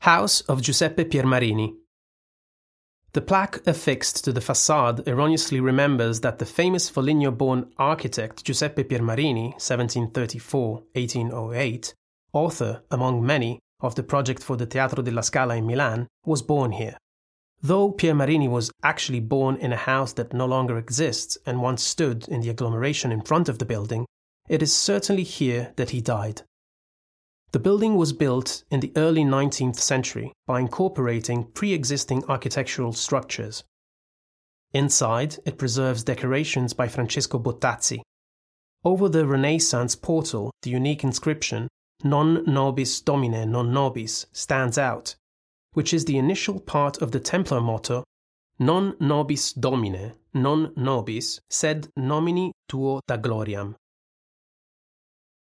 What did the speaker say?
House of Giuseppe Piermarini. The plaque affixed to the facade erroneously remembers that the famous Foligno-born architect Giuseppe Piermarini, 1734-1808, author, among many, of the project for the Teatro della Scala in Milan, was born here. Though Piermarini was actually born in a house that no longer exists and once stood in the agglomeration in front of the building, it is certainly here that he died. The building was built in the early 19th century by incorporating pre-existing architectural structures. Inside, it preserves decorations by Francesco Bottazzi. Over the Renaissance portal, the unique inscription Non nobis domine non nobis stands out, which is the initial part of the Templar motto Non nobis domine non nobis sed nomini tuo da gloriam,